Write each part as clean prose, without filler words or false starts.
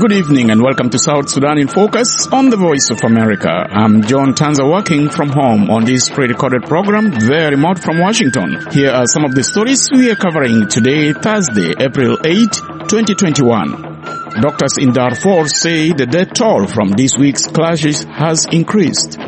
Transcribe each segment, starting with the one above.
Good evening and welcome to South Sudan in Focus on the Voice of America. I'm John Tanza working from home on this pre-recorded program, very remote from Washington. Here are some of the stories we are covering today, Thursday, April 8, 2021. Doctors in Darfur say the death toll from this week's clashes has increased.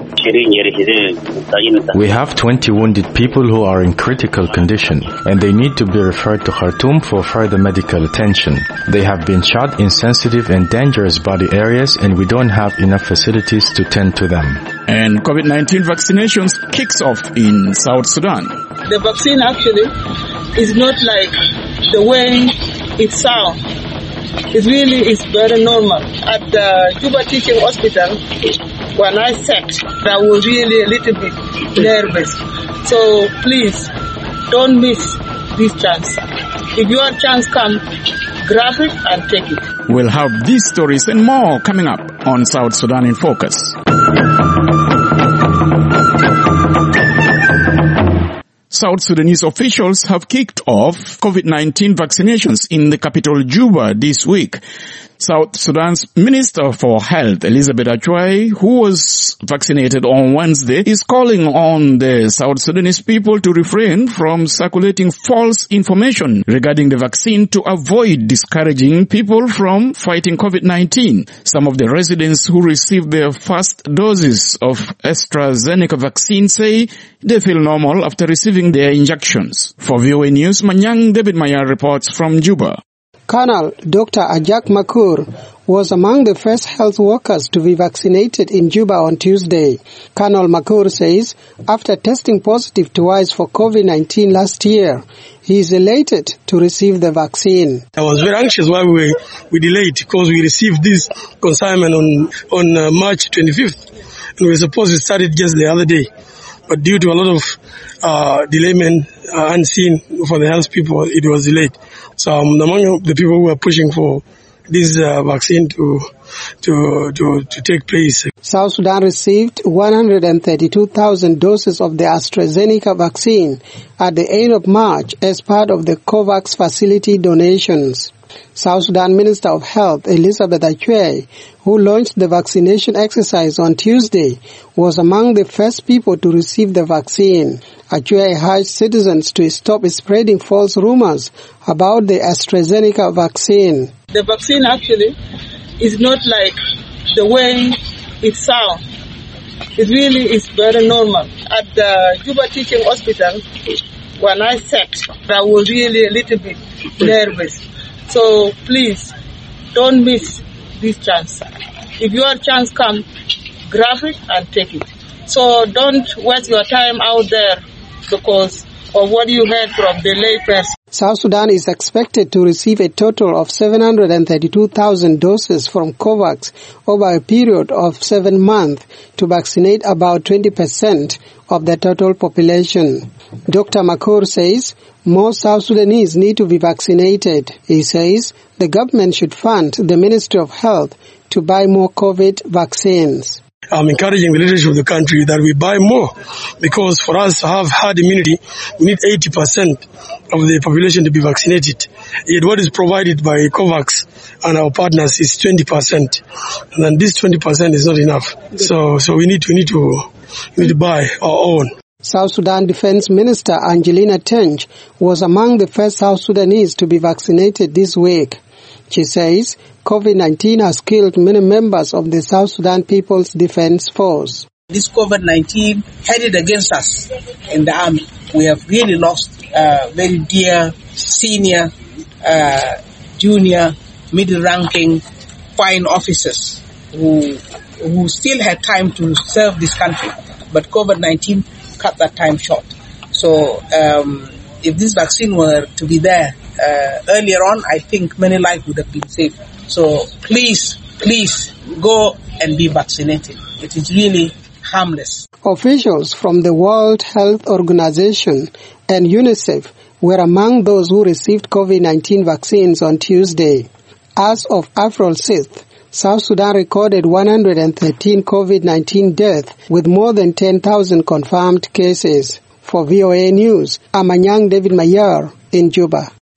We have 20 wounded people who are in critical condition and they need to be referred to Khartoum for further medical attention. They have been shot in sensitive and dangerous body areas and we don't have enough facilities to tend to them. And COVID-19 vaccinations kicks off in South Sudan. The vaccine actually is not like the way it sounds. It really is very normal. At the Juba Teaching Hospital, when I sat, I was really a little bit nervous. So please, don't miss this chance. If your chance comes, grab it and take it. We'll have these stories and more coming up on South Sudan in Focus. South Sudanese officials have kicked off COVID-19 vaccinations in the capital Juba this week. South Sudan's Minister for Health, Elizabeth Achwai, who was vaccinated on Wednesday, is calling on the South Sudanese people to refrain from circulating false information regarding the vaccine to avoid discouraging people from fighting COVID-19. Some of the residents who received their first doses of AstraZeneca vaccine say they feel normal after receiving their injections. For VOA News, Manyang David Maya reports from Juba. Colonel Dr. Ajak Makur was among the first health workers to be vaccinated in Juba on Tuesday. Colonel Makur says after testing positive twice for COVID-19 last year, he is elated to receive the vaccine. I was very anxious why we delayed because we received this consignment on March 25th and we were supposed to start it just the other day. But due to a lot of delayment unseen for the health people, it was delayed. So I'm among the people who are pushing for this vaccine to take place. South Sudan received 132,000 doses of the AstraZeneca vaccine at the end of March as part of the COVAX facility donations. South Sudan Minister of Health, Elizabeth Achwai, who launched the vaccination exercise on Tuesday, was among the first people to receive the vaccine. Achwai urged citizens to stop spreading false rumors about the AstraZeneca vaccine. The vaccine actually is not like the way it sounds. It really is very normal. At the Juba Teaching Hospital, when I sat, I was really a little bit nervous. So please, don't miss this chance. If your chance comes, grab it and take it. So don't waste your time out there because of what you heard from the layperson. South Sudan is expected to receive a total of 732,000 doses from COVAX over a period of 7 months to vaccinate about 20% of the total population. Dr. Makur says more South Sudanese need to be vaccinated. He says the government should fund the Ministry of Health to buy more COVID vaccines. I'm encouraging the leadership of the country that we buy more because for us to have herd immunity, we need 80% of the population to be vaccinated. Yet what is provided by COVAX and our partners is 20%. And then this 20% is not enough. So we need to buy our own. South Sudan Defense Minister Angelina Tench was among the first South Sudanese to be vaccinated this week. She says COVID-19 has killed many members of the South Sudan People's Defense Force. This COVID-19 headed against us in the army. We have really lost very dear, senior, junior, middle-ranking, fine officers who still had time to serve this country. But COVID-19 cut that time short. So if this vaccine were to be there earlier on, I think many lives would have been saved. So please go and be vaccinated. It is really harmless. Officials from the World Health Organization and UNICEF were among those who received COVID-19 vaccines on Tuesday. As of April 6th, South Sudan recorded 113 COVID-19 deaths with more than 10,000 confirmed cases. For VOA News, I'm Manyang David Mayar in Juba.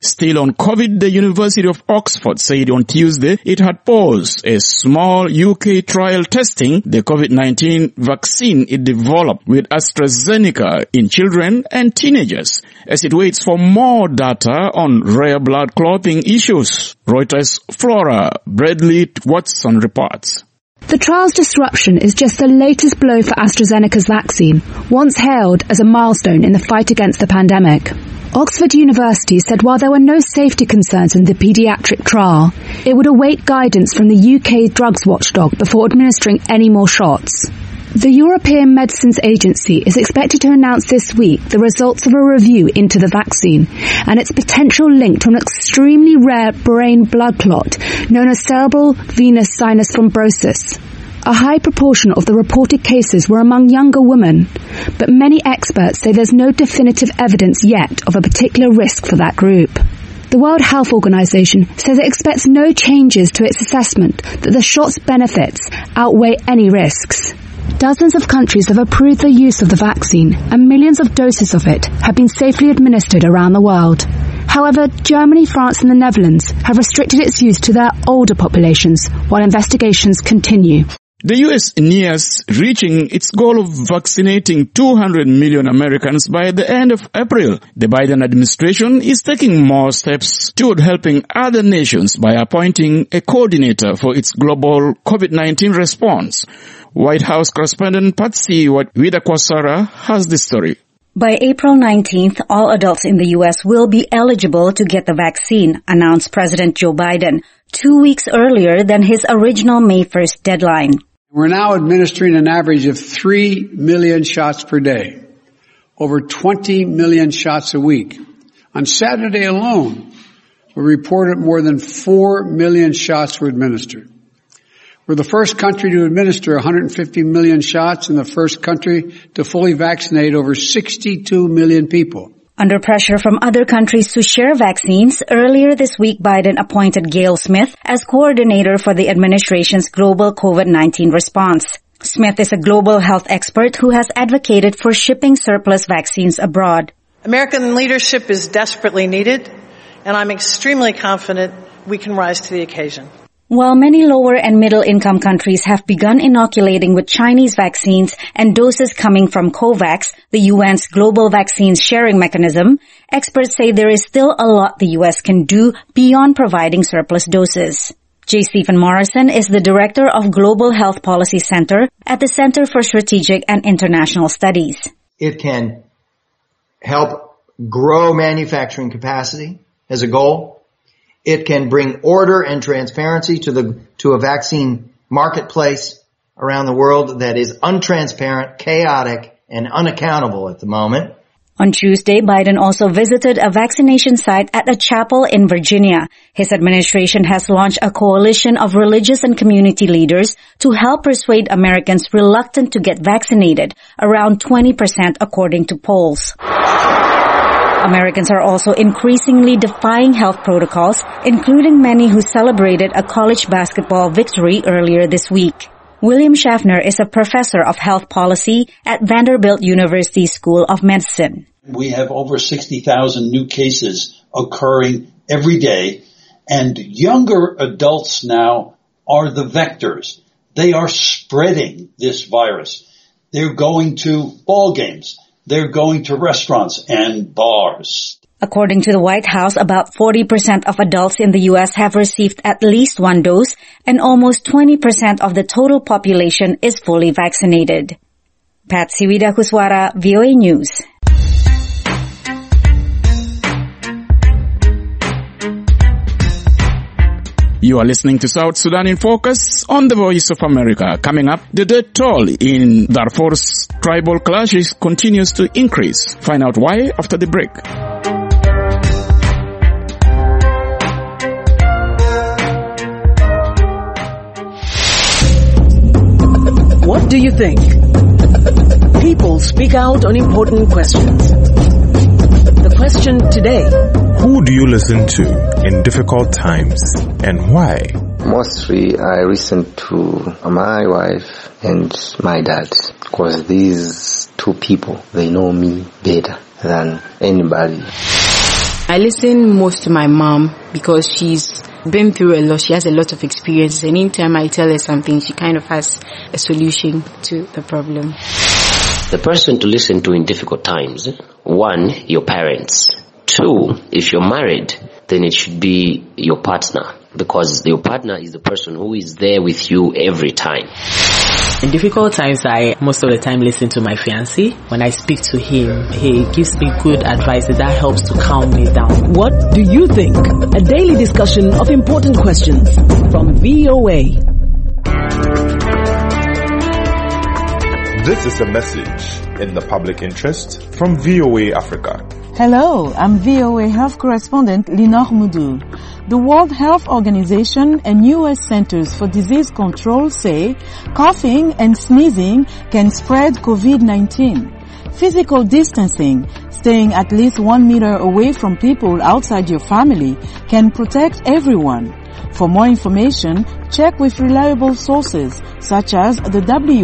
Still on COVID, the University of Oxford said on Tuesday it had paused a small UK trial testing the COVID-19 vaccine it developed with AstraZeneca in children and teenagers as it waits for more data on rare blood clotting issues. Reuters' Flora Bradley Watson reports. The trial's disruption is just the latest blow for AstraZeneca's vaccine, once hailed as a milestone in the fight against the pandemic. Oxford University said while there were no safety concerns in the paediatric trial, it would await guidance from the UK drugs watchdog before administering any more shots. The European Medicines Agency is expected to announce this week the results of a review into the vaccine and its potential link to an extremely rare brain blood clot known as cerebral venous sinus thrombosis. A high proportion of the reported cases were among younger women, but many experts say there's no definitive evidence yet of a particular risk for that group. The World Health Organization says it expects no changes to its assessment that the shot's benefits outweigh any risks. Dozens of countries have approved the use of the vaccine, and millions of doses of it have been safely administered around the world. However, Germany, France and the Netherlands have restricted its use to their older populations, while investigations continue. The U.S. nears reaching its goal of vaccinating 200 million Americans by the end of April. The Biden administration is taking more steps toward helping other nations by appointing a coordinator for its global COVID-19 response. White House correspondent Patsy Widakwasara has the story. By April 19th, all adults in the U.S. will be eligible to get the vaccine, announced President Joe Biden, 2 weeks earlier than his original May 1st deadline. We're now administering an average of 3 million shots per day, over 20 million shots a week. On Saturday alone, we reported more than 4 million shots were administered. We're the first country to administer 150 million shots and the first country to fully vaccinate over 62 million people. Under pressure from other countries to share vaccines, earlier this week Biden appointed Gail Smith as coordinator for the administration's global COVID-19 response. Smith is a global health expert who has advocated for shipping surplus vaccines abroad. American leadership is desperately needed, and I'm extremely confident we can rise to the occasion. While many lower and middle income countries have begun inoculating with Chinese vaccines and doses coming from COVAX, the UN's global vaccines sharing mechanism, experts say there is still a lot the U.S. can do beyond providing surplus doses. J. Stephen Morrison is the director of Global Health Policy Center at the Center for Strategic and International Studies. It can help grow manufacturing capacity as a goal. It can bring order and transparency to a vaccine marketplace around the world that is untransparent, chaotic, and unaccountable at the moment. On Tuesday, Biden also visited a vaccination site at a chapel in Virginia. His administration has launched a coalition of religious and community leaders to help persuade Americans reluctant to get vaccinated, around 20% according to polls. Americans are also increasingly defying health protocols, including many who celebrated a college basketball victory earlier this week. William Schaffner is a professor of health policy at Vanderbilt University School of Medicine. We have over 60,000 new cases occurring every day, and younger adults now are the vectors. They are spreading this virus. They're going to ball games. They're going to restaurants and bars. According to the White House, about 40% of adults in the U.S. have received at least one dose, and almost 20% of the total population is fully vaccinated. Patsy Widakuswara, VOA News. You are listening to South Sudan in Focus on the Voice of America. Coming up, the death toll in Darfur's tribal clashes continues to increase. Find out why after the break. What do you think? People speak out on important questions. The question today: who do you listen to in difficult times and why? Mostly I listen to my wife and my dad, because these two people, they know me better than anybody. I listen most to my mom because she's been through a lot. She has a lot of experience. And anytime I tell her something, she kind of has a solution to the problem. The person to listen to in difficult times, 1, your parents. 2, if you're married, then it should be your partner, because your partner is the person who is there with you every time. In difficult times, I most of the time listen to my fiancé. When I speak to him, he gives me good advice that helps to calm me down. What do you think? A daily discussion of important questions from VOA. This is a message in the public interest from VOA Africa. Hello, I'm VOA Health Correspondent Linor Moudou. The World Health Organization and U.S. Centers for Disease Control say coughing and sneezing can spread COVID-19. Physical distancing, staying at least 1 meter away from people outside your family, can protect everyone. For more information, check with reliable sources such as the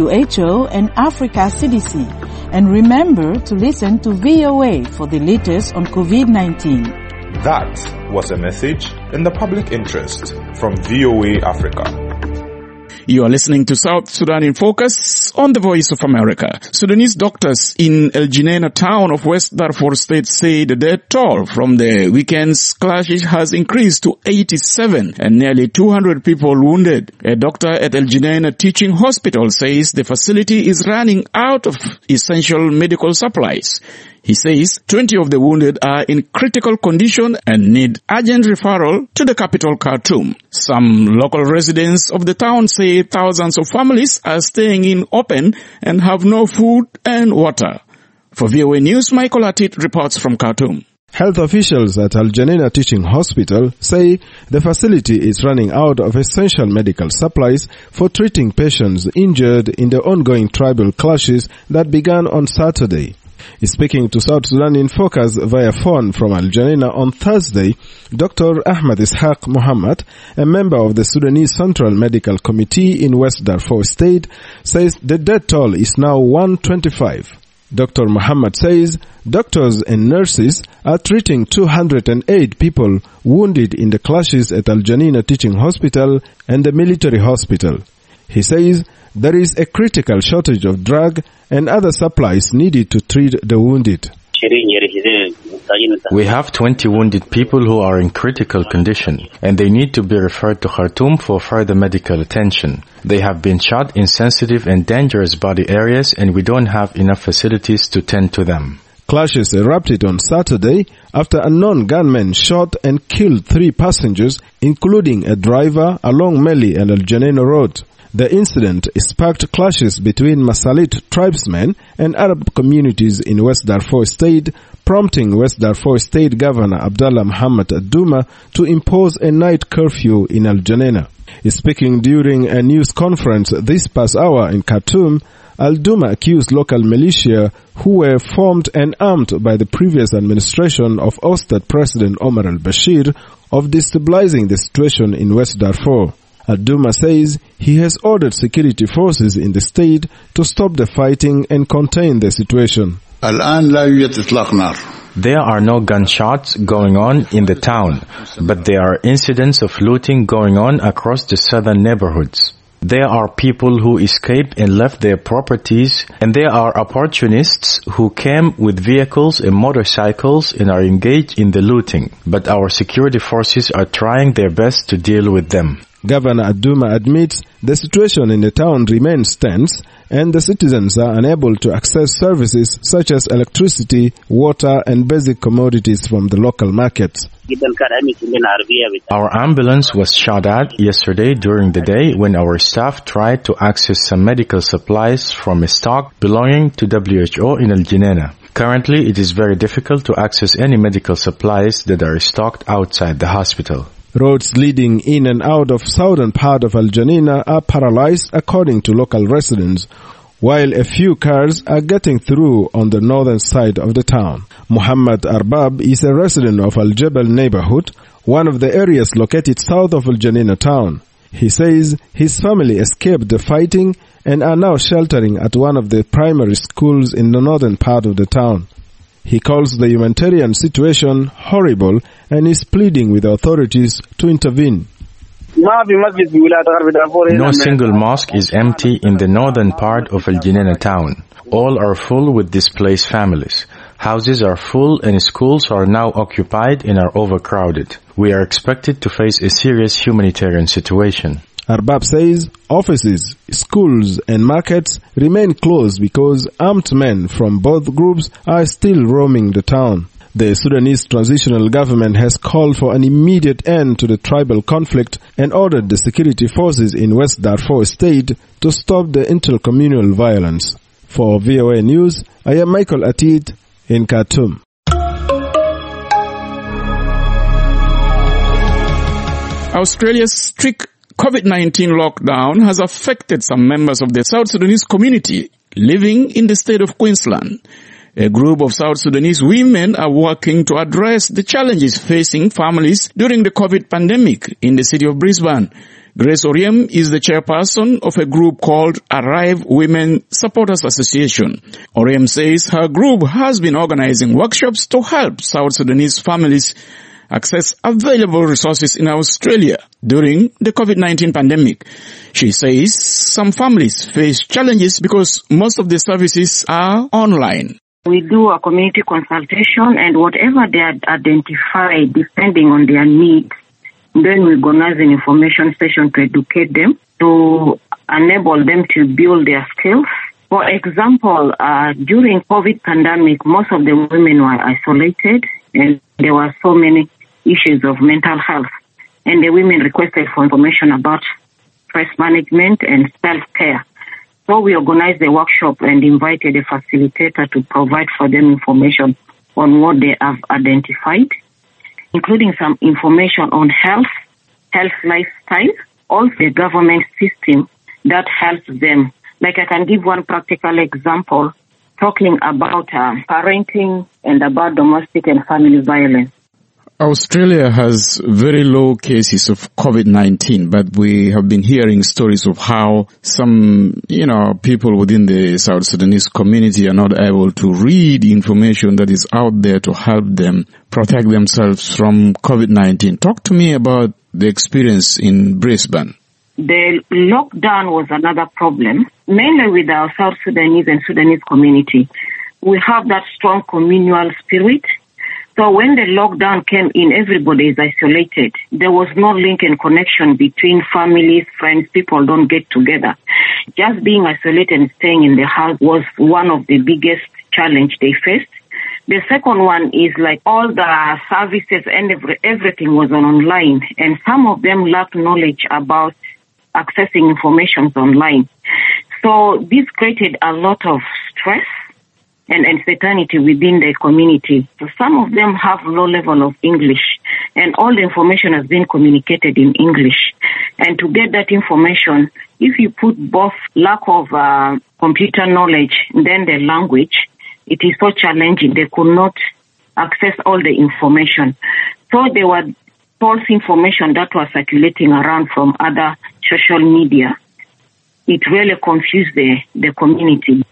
WHO and Africa CDC. And remember to listen to VOA for the latest on COVID-19. That was a message in the public interest from VOA Africa. You are listening to South Sudan in Focus on the Voice of America. Sudanese doctors in El Geneina town of West Darfur State say the death toll from the weekend's clashes has increased to 87 and nearly 200 people wounded. A doctor at El Geneina Teaching Hospital says the facility is running out of essential medical supplies. He says 20 of the wounded are in critical condition and need urgent referral to the capital Khartoum. Some local residents of the town say thousands of families are staying in open and have no food and water. For VOA News, Michael Atit reports from Khartoum. Health officials at Al Geneina Teaching Hospital say the facility is running out of essential medical supplies for treating patients injured in the ongoing tribal clashes that began on Saturday. Speaking to South Sudan in Focus via phone from Al Geneina on Thursday, Dr. Ahmed Ishaq Muhammad, a member of the Sudanese Central Medical Committee in West Darfur State, says the death toll is now 125. Dr. Muhammad says doctors and nurses are treating 208 people wounded in the clashes at Al Geneina Teaching Hospital and the military hospital. He says there is a critical shortage of drug and other supplies needed to treat the wounded. We have 20 wounded people who are in critical condition, and they need to be referred to Khartoum for further medical attention. They have been shot in sensitive and dangerous body areas, and we don't have enough facilities to tend to them. Clashes erupted on Saturday after unknown gunmen shot and killed 3 passengers, including a driver, along Meli and Al Geneina Road. The incident sparked clashes between Masalit tribesmen and Arab communities in West Darfur State, prompting West Darfur State Governor Abdallah Mohammed Aduma to impose a night curfew in Al Geneina. Speaking during a news conference this past hour in Khartoum, Al-Duma accused local militia who were formed and armed by the previous administration of ousted President Omar al-Bashir of destabilizing the situation in West Darfur. Al-Duma says he has ordered security forces in the state to stop the fighting and contain the situation. There are no gunshots going on in the town, but there are incidents of looting going on across the southern neighborhoods. There are people who escaped and left their properties, and there are opportunists who came with vehicles and motorcycles and are engaged in the looting. But our security forces are trying their best to deal with them. Governor Aduma admits the situation in the town remains tense and the citizens are unable to access services such as electricity, water and basic commodities from the local markets. Our ambulance was shot at yesterday during the day when our staff tried to access some medical supplies from a stock belonging to WHO in Al Geneina. Currently, it is very difficult to access any medical supplies that are stocked outside the hospital. Roads leading in and out of southern part of Al Geneina are paralyzed according to local residents, while a few cars are getting through on the northern side of the town. Muhammad Arbab is a resident of Al Jebel neighborhood, one of the areas located south of Al Geneina town. He says his family escaped the fighting and are now sheltering at one of the primary schools in the northern part of the town. He calls the humanitarian situation horrible and is pleading with the authorities to intervene. No single mosque is empty in the northern part of Al Junaina town. All are full with displaced families. Houses are full and schools are now occupied and are overcrowded. We are expected to face a serious humanitarian situation. Arbab says offices, schools and markets remain closed because armed men from both groups are still roaming the town. The Sudanese transitional government has called for an immediate end to the tribal conflict and ordered the security forces in West Darfur state to stop the intercommunal violence. For VOA News, I am Michael Atid in Khartoum. Australia's strict COVID-19 lockdown has affected some members of the South Sudanese community living in the state of Queensland. A group of South Sudanese women are working to address the challenges facing families during the COVID pandemic in the city of Brisbane. Grace Oriem is the chairperson of a group called Arrive Women Supporters Association. Oriem says her group has been organizing workshops to help South Sudanese families access available resources in Australia during the COVID-19 pandemic. She says some families face challenges because most of the services are online. We do a community consultation, and whatever they identify, depending on their needs, then we organize an information session to educate them, to enable them to build their skills. For example, during COVID pandemic, most of the women were isolated, and there were so many issues of mental health. And the women requested for information about stress management and self-care. So we organized a workshop and invited a facilitator to provide for them information on what they have identified, including some information on health lifestyle, also the government system that helps them. Like I can give one practical example, talking about parenting and about domestic and family violence. Australia has very low cases of COVID-19, but we have been hearing stories of how some, people within the South Sudanese community are not able to read information that is out there to help them protect themselves from COVID-19. Talk to me about the experience in Brisbane. The lockdown was another problem, mainly with our South Sudanese and Sudanese community. We have that strong communal spirit. So when the lockdown came in, everybody is isolated. There was no link and connection between families, friends, people don't get together. Just being isolated and staying in the house was one of the biggest challenge they faced. The second one is like all the services and everything was online, and some of them lacked knowledge about accessing information online. So this created a lot of stress and uncertainty within the community. So some of them have low level of English, and all the information has been communicated in English. And to get that information, if you put both lack of computer knowledge and then the language, it is so challenging. They could not access all the information. So there were false information that was circulating around from other social media. It really confused the community.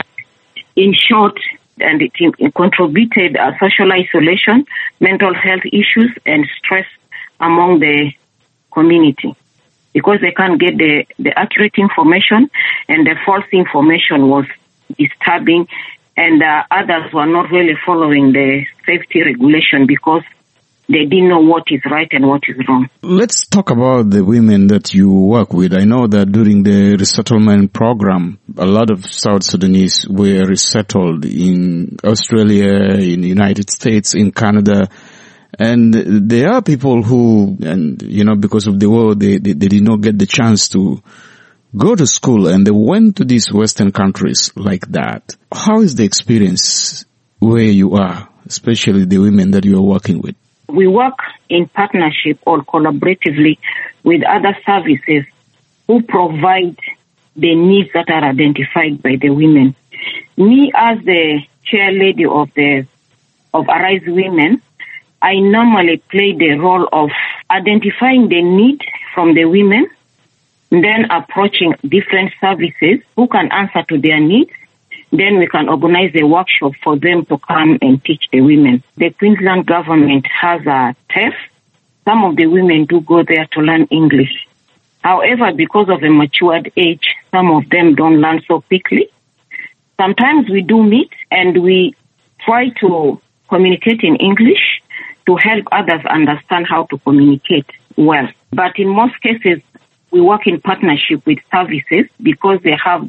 In short, and it contributed social isolation, mental health issues, and stress among the community, because they can't get the accurate information, and the false information was disturbing, and others were not really following the safety regulation because they didn't know what is right and what is wrong. Let's talk about the women that you work with. I know that during the resettlement program, a lot of South Sudanese were resettled in Australia, in the United States, in Canada. And there are people who, because of the war, they did not get the chance to go to school, and they went to these Western countries like that. How is the experience where you are, especially the women that you are working with? We work in partnership or collaboratively with other services who provide the needs that are identified by the women. Me, as the chair lady of Arise Women, I normally play the role of identifying the need from the women, then approaching different services who can answer to their needs, then we can organize a workshop for them to come and teach the women. The Queensland government has a TEF. Some of the women do go there to learn English. However, because of a matured age, some of them don't learn so quickly. Sometimes we do meet and we try to communicate in English to help others understand how to communicate well. But in most cases, we work in partnership with services because they have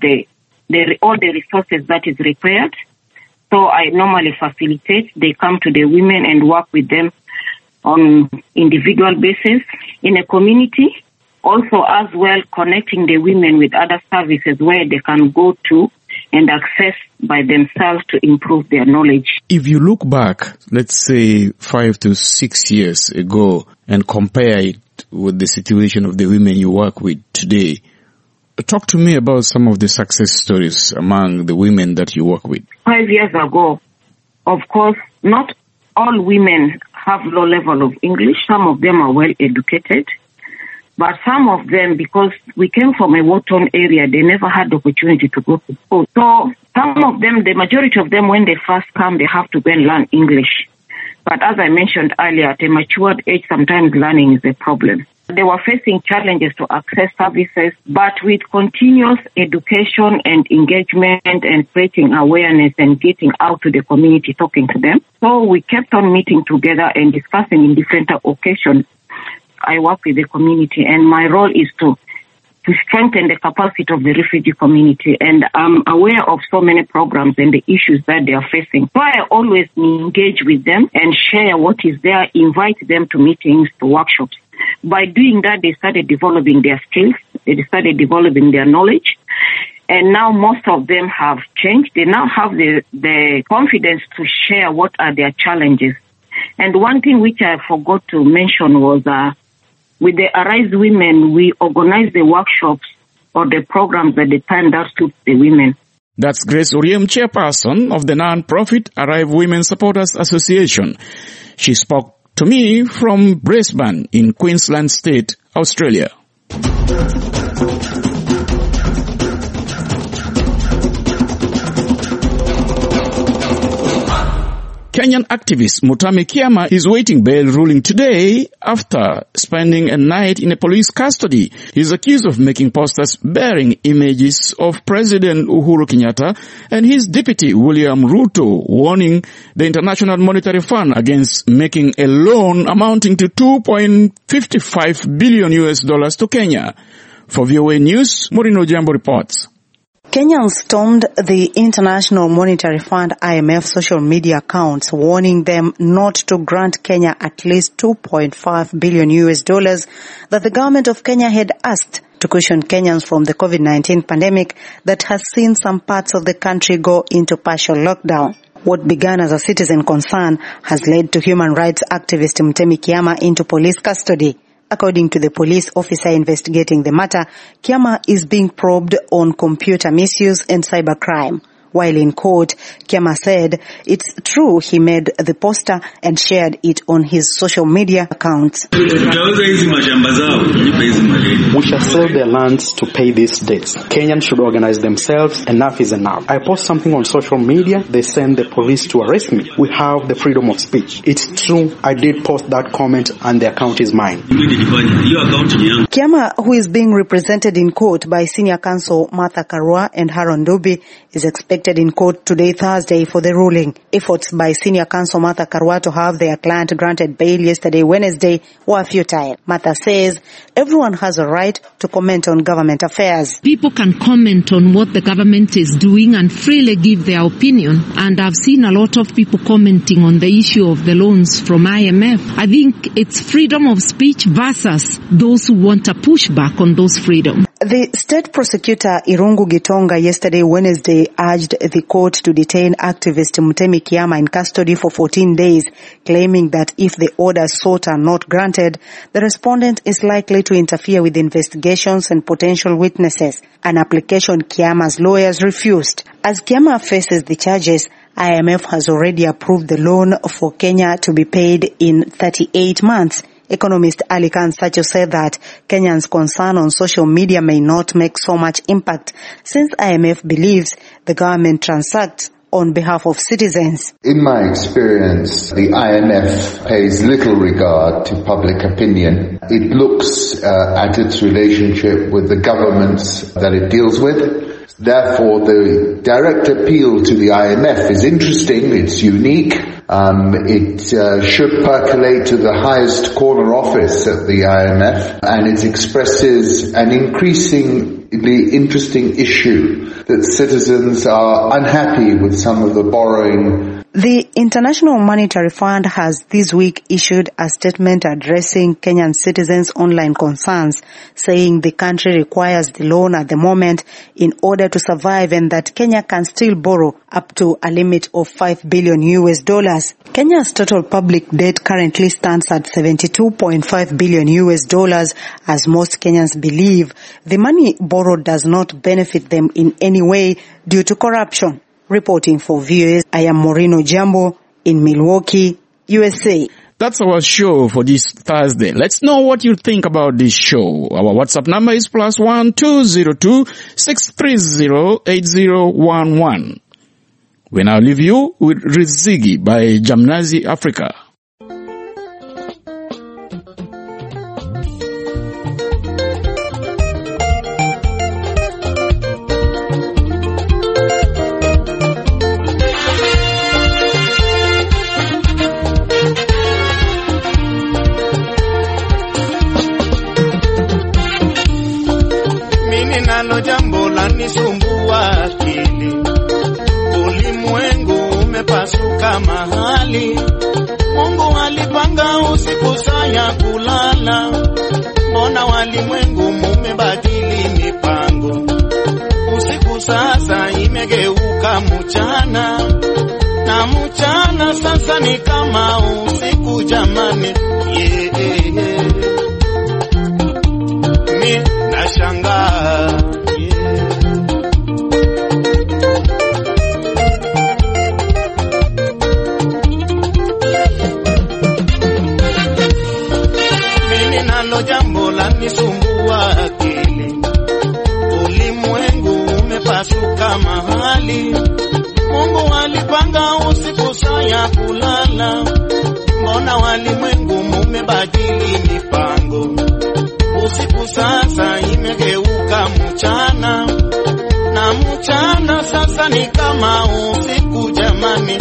all the resources that is required. So I normally facilitate. They come to the women and work with them on individual basis in a community. Also as well connecting the women with other services where they can go to and access by themselves to improve their knowledge. If you look back, let's say 5 to 6 years ago and compare it with the situation of the women you work with today, talk to me about some of the success stories among the women that you work with. 5 years ago, of course, not all women have low level of English. Some of them are well educated. But some of them, because we came from a war-torn area, they never had the opportunity to go to school. So some of them, the majority of them, when they first come, they have to go and learn English. But as I mentioned earlier, at a matured age, sometimes learning is a problem. They were facing challenges to access services, but with continuous education and engagement and creating awareness and getting out to the community, talking to them. So we kept on meeting together and discussing in different occasions. I work with the community, and my role is to strengthen the capacity of the refugee community. And I'm aware of so many programs and the issues that they are facing. So I always engage with them and share what is there, invite them to meetings, to workshops. By doing that, they started developing their skills, they started developing their knowledge. And now most of them have changed. They now have the confidence to share what are their challenges. And one thing which I forgot to mention was with the Arise Women, we organize the workshops or the programs at the time that suits the women. That's Grace Oriem, chairperson of the non-profit Arrive Women Supporters Association. She spoke to me from Brisbane in Queensland State, Australia. Kenyan activist Mutami Kiama is waiting bail ruling today after spending a night in a police custody. He is accused of making posters bearing images of President Uhuru Kenyatta and his deputy William Ruto, warning the International Monetary Fund against making a loan amounting to $2.55 billion to Kenya. For VOA News, Morino Jambo reports. Kenyans stormed the International Monetary Fund IMF social media accounts, warning them not to grant Kenya at least $2.5 billion that the government of Kenya had asked to cushion Kenyans from the COVID-19 pandemic that has seen some parts of the country go into partial lockdown. What began as a citizen concern has led to human rights activist Mutemi Kiama into police custody. According to the police officer investigating the matter, Kiama is being probed on computer misuse and cybercrime. While in court, Kiama said it's true he made the poster and shared it on his social media accounts. We shall sell their lands to pay these debts. Kenyans should organize themselves. Enough is enough. I post something on social media, they send the police to arrest me. We have the freedom of speech. It's true, I did post that comment and the account is mine. Kiama, who is being represented in court by senior counsel Martha Karua and Haron Dubi, is expected in court today, Thursday, for the ruling. Efforts by senior counsel Martha Karua to have their client granted bail yesterday, Wednesday, were futile. Martha says everyone has a right to comment on government affairs. People can comment on what the government is doing and freely give their opinion. And I've seen a lot of people commenting on the issue of the loans from IMF. I think it's freedom of speech versus those who want to push back on those freedoms. The state prosecutor Irungu Gitonga yesterday, Wednesday, urged the court to detain activist Mutemi Kiama in custody for 14 days, claiming that if the orders sought are not granted, the respondent is likely to interfere with investigations and potential witnesses, an application Kiama's lawyers refused. As Kiama faces the charges, IMF has already approved the loan for Kenya to be paid in 38 months. Economist Ali Khan Sacho said that Kenyans' concern on social media may not make so much impact since IMF believes the government transacts on behalf of citizens. In my experience, the IMF pays little regard to public opinion. It looks at its relationship with the governments that it deals with. Therefore, the direct appeal to the IMF is interesting, it's unique. It should percolate to the highest corner office at the IMF, and it expresses an increasingly interesting issue that citizens are unhappy with some of the borrowing. The International Monetary Fund has this week issued a statement addressing Kenyan citizens' online concerns, saying the country requires the loan at the moment in order to survive and that Kenya can still borrow up to a limit of $5 billion. Kenya's total public debt currently stands at $72.5 billion, as most Kenyans believe the money borrowed does not benefit them in any way due to corruption. Reporting for VOA, I am Moreno Jambo in Milwaukee, USA. That's our show for this Thursday. Let's know what you think about this show. Our WhatsApp number is +1 202 630 8011. We now leave you with Rizigi by Jamnazi Africa. Nalo jambo la nisumbua akili, ulimwengu umepasuka mahali. Mungu alipanga usiku saya kulala, mbona walimwengu mumebadili mipango? Usiku sasa imegeuka mchana, na mchana sasa ni kama usiku jamani. Nashangaa mimi nalo jambo la nisumbua akili, ulimwengu umepasuka mahali. Mungu alipanga usiku saya kulala, mbona walimwengu mumebadili mipango? Usiku sasa imegeuka mchana, na mchana sasa ni kama usiku jamani.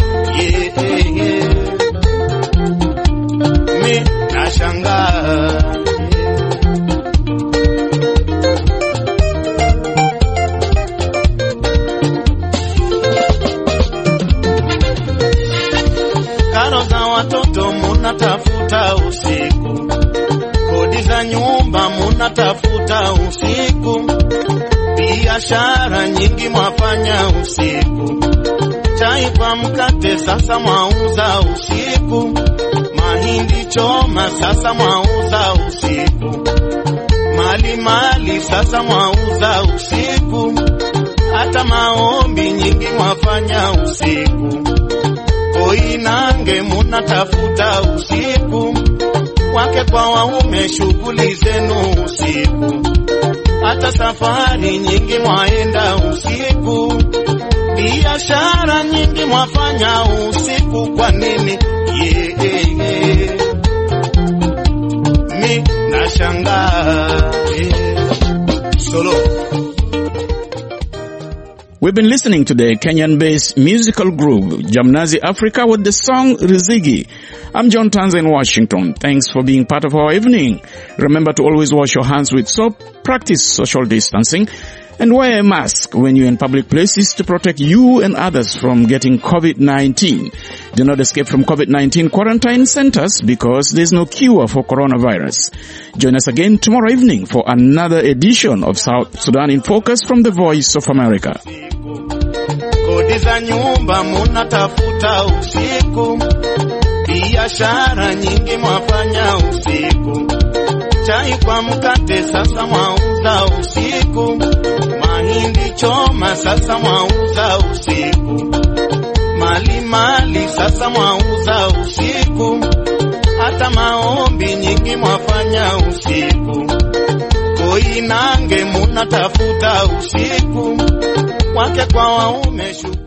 Mi nashangaa karo za watoto munatafuta usiku, kodi za nyumba munatafuta usiku, biashara nyingi mwafanya usiku, chai kwa mkate sasa mwauza usiku, mahindi choma sasa mwauza usiku, mali sasa mwauza usiku, hata maombi nyingi mwafanya usiku, koinange munatafuta usiku, wake kwa waume shughuli zenu usiku, hata safari nyingi mwaenda usiku, biashara nyingi mwafanya usiku. Kwa nini? Mi nashangaa solo. We've been listening to the Kenyan-based musical group Jamnazi Africa with the song Rizigi. I'm John Tanza in Washington. Thanks for being part of our evening. Remember to always wash your hands with soap, practice social distancing, and wear a mask when you're in public places to protect you and others from getting COVID-19. Do not escape from COVID-19 quarantine centers because there's no cure for coronavirus. Join us again tomorrow evening for another edition of South Sudan in Focus from the Voice of America. Kodi za nyumba munatafuta usiku, biashara nyingi mwafanya usiku, chai kwa mkate sasa mwauza usiku, mahindi choma sasa mwauza usiku, mali sasa mwauza usiku, hata maombi nyingi mnafanya usiku, Koinange munatafuta usiku, wake kwa waume